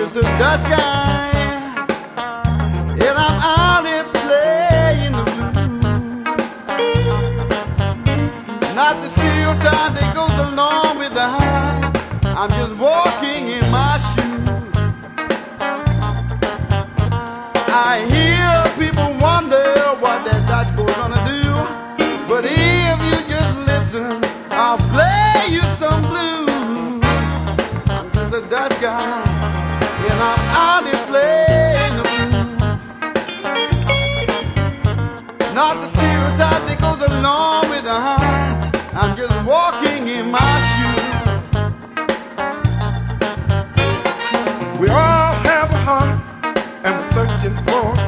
just a Dutch guy, and I'm out here playing the blues. Not the stereotype that goes along with the high. I'm just walking in my shoes. I hear people wonder what that Dutch boy gonna do, but if you just listen, I'll play you some blues. I'm just a Dutch guy, and I'm out here playing the blues. Not the stereotype that goes along with the high. I'm just walking in my shoes. We all have a heart, and we're searching for